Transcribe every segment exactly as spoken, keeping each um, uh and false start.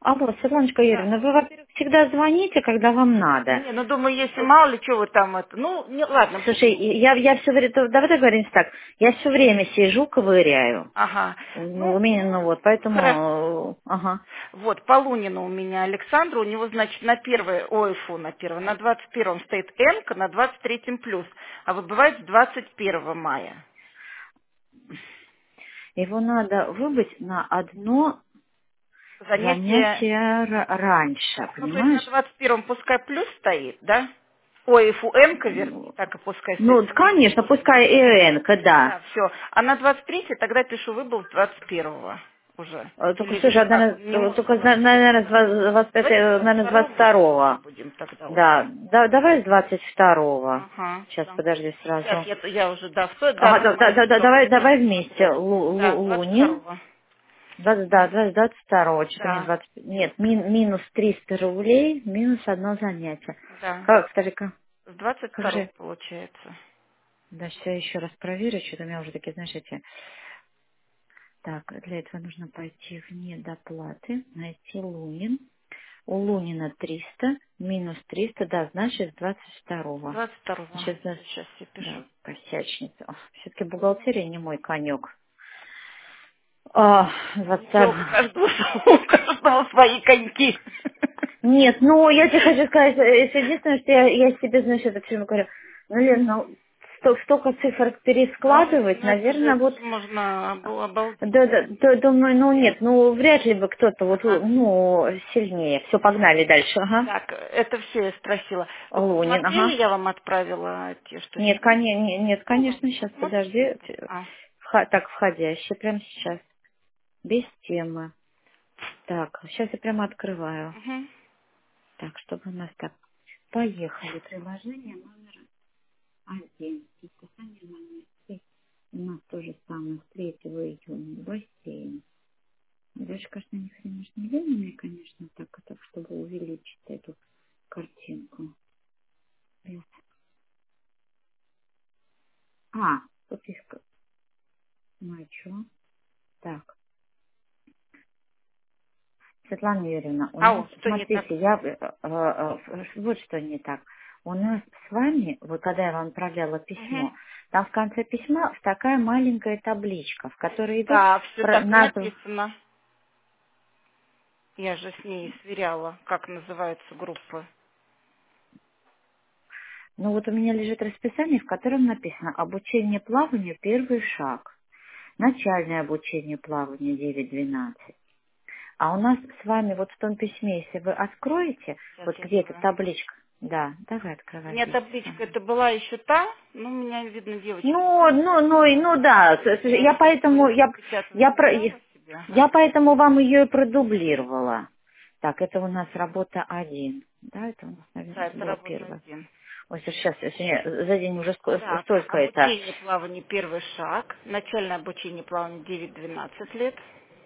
Алло, Светланочка Да. Юрьевна, вы, во-первых, всегда звоните, когда вам надо. Не, ну думаю, если мало ли что вы там это. Ну, не, ладно, Слушай, буду. я, я все время, давай договоримся так, я все время сижу, ковыряю. Ага. Ну, у Ну, меня, ну вот, хорошо. поэтому, э, ага. Вот, по Лунину у меня Александр, у него, значит, на первой, ой, фу, на первой, на двадцать первом стоит Н, на двадцать третьем плюс, а выбывает с двадцать первого мая. Его надо выбыть на одно Занятие, занятие р- раньше, так, ну, то есть на понимаешь? двадцать первом пускай плюс стоит, да? Ой, фу, Н, вернее, Ну, так и пускай стоит, ну, извините. конечно, пускай и Энка, да. Да, все. А на двадцать третье тогда пишу, выбыл с двадцать первого уже. Э, Только, Или, слушай, или а, как, наверное, не может только, у вас на- что-то. наверное, с два- с- Давайте с наверное, с двадцать двадцать второго второго. будем тогда уже. Да, да, давай с двадцать второго. Ага, Сейчас, да. подожди Сейчас сразу. я, я уже, да, в той, да, Ага, да, да, нормально, да, да, все. давай, давай вместе. Лу- Да, Лу- двадцать Лунин. второго. Да, да, да, двадцать второго. Что-то мне Да, двадцать. Нет, мин- минус триста рублей, минус одно занятие. да. Как, скажи-ка, С двадцать как второго же... получается. Да, все еще раз проверю, что-то у меня уже такие, знаешь, эти... Так, для этого нужно пойти вне доплаты, найти Лунин. У Лунина триста, минус триста, да, значит, с двадцать С второго. двадцать второго. Сейчас, да, Сейчас я да, пишу. косячница. Все-таки бухгалтерия не мой конек. А, двадцать Ничего, у второго. каждого, у каждого свои коньки. Нет, ну, я тебе хочу сказать, э, единственное, что я, я себе, знаешь, это все время говорю, ну, Лен, ну, сто- столько цифр Ну, перескладывать, ну это же, наверное, это вот, же можно обал- обалдеть. да, да, да, думаю, ну, нет, ну, вряд ли бы кто-то вот, Ага. ну, сильнее. Все, погнали дальше, ага. Так, это все я спросила. Вы Лунин, посмотрели, ага. я вам отправила те, что Нет, сейчас? конечно, нет, Ну, конечно, сейчас, подожди. посмотрите. А. Вха- так, входящий, прямо сейчас. Без темы. Так, сейчас я прямо открываю. Угу. Так, чтобы у нас так. Поехали. Приложение номер один. Расписание номер три. У нас то же самое. С третьего июня. Бассейн. Дальше, конечно, не хрен не длинные, конечно, так, так, чтобы увеличить эту картинку. Без- А, тут есть... к- Ну, а что? Так. Светлана Юрьевна, у нас, Ау, что не так? смотрите, я э, э, э, вот что не так. У нас с вами, вот когда я вам отправляла Угу. письмо, там в конце письма такая маленькая табличка, в которой идут Да, все про- так и назв- написано. Я же с ней сверяла, как называются группы. ну вот у меня лежит расписание, в котором написано обучение плаванию первый шаг, начальное обучение плаванию девять двенадцать. А у нас с вами вот в том письме, если вы откроете, Сейчас вот я где эта открою. табличка, да, давай У открывай меня вместе с табличка вами. это была еще та, ну, меня, видно, девочки Ну, ну, ну, и- ну да, с- с- Я я уже поэтому, сегодня я, распечатанную я, про, взяла себе, я ага. поэтому вам ее и продублировала. Так, это у нас работа один. Да, это у нас, Да, наверное, это было работа первое. один. Ой, сейчас, за день уже ск- Так, столько это. обучение плаванию первый шаг, начальное обучение плаванию девять-двенадцать лет,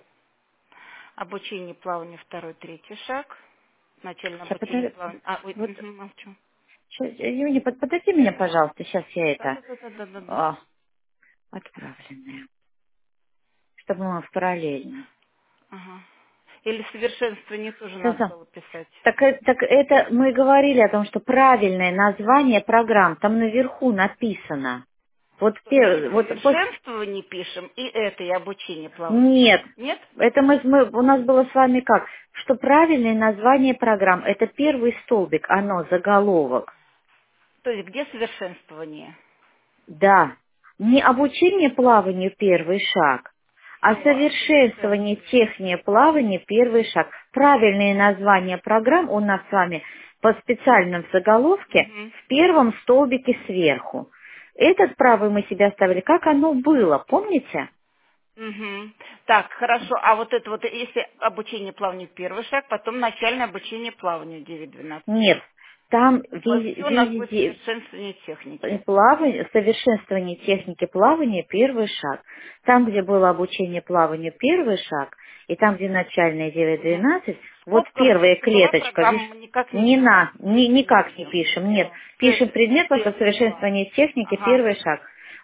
обучение плаванию второй, третий шаг, начальное Сейчас, обучение подожди, плаванию... А, ой, вот, мгм, молчу. щас, Юни, под- подожди меня, пожалуйста, сейчас я это, Да-да-да-да-да-да. а, отправленная, чтобы мы в параллельно. Ага. Или совершенствование тоже надо Сейчас, было писать. так, э- так это мы говорили о том, что правильное название программ там наверху написано. Вот, Что, и пер- вот пос- совершенствование пишем, и это, и обучение плаванию нет, пишем. Нет? это мы, мы- у нас было с вами как, что правильное название программ, это первый столбик, оно, заголовок. То есть где совершенствование? Да, не обучение плаванию первый шаг, а Все, а совершенствование совершенствование. техники плавания первый шаг. Правильное название программ у нас с вами по специальном заголовке Мгм. в первом столбике сверху. Этот правый мы себе оставили, как оно было, помните? Мгм. Так, хорошо. А вот это вот, если обучение плаванию первый шаг, потом начальное обучение плаванию девять-двенадцать Нет, там Вот ви- все у нас будет везде совершенствование техники. плавание, совершенствование техники плавания первый шаг. Там, где было обучение плаванию первый шаг, и там, где начальное девять Мгм. двенадцать, В вот скобках первая часовая клеточка, видишь, программа мы никак не не пишем. на, ни- Не никак не пишем. пишем, нет. Все. Пишем предмет просто Первый класс. совершенствование техники Ага. первый шаг.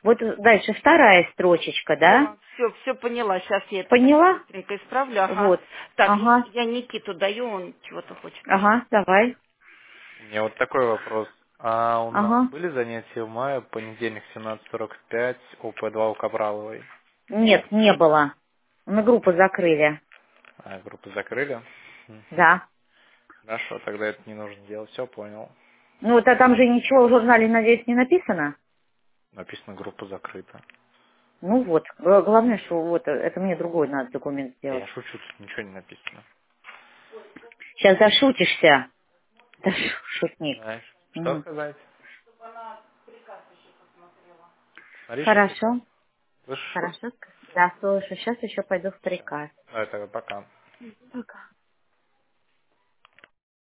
Вот дальше вторая строчечка, да? Да, все, все поняла. Сейчас я это так Поняла? быстренько исправлю. Ага. Вот. Так, я, Ага. я Никиту даю, он чего-то хочет еще. Ага, давай. У меня вот такой вопрос. А у нас Ага. были занятия в мае, понедельник семнадцать сорок пять, О П два у Капраловой? Нет, не было. Мы группу закрыли. А, группу закрыли? Мгм. Да. Хорошо, тогда это не нужно делать. Все, понял. Ну, вот а там же ничего в журнале, надеюсь, не написано? Написано, группа закрыта. Ну вот. Г- Главное, что вот, э, это мне другой надо документ Да сделать. я шучу, тут ничего не написано. Сейчас зашутишься. Да ш- шутник. Знаешь, что Мгм. сказать? Смотришь в приказ? Хорошо. Слышишь? Хорошо. Да, слушай, сейчас еще пойду в Все. приказ. Это пока. Пока.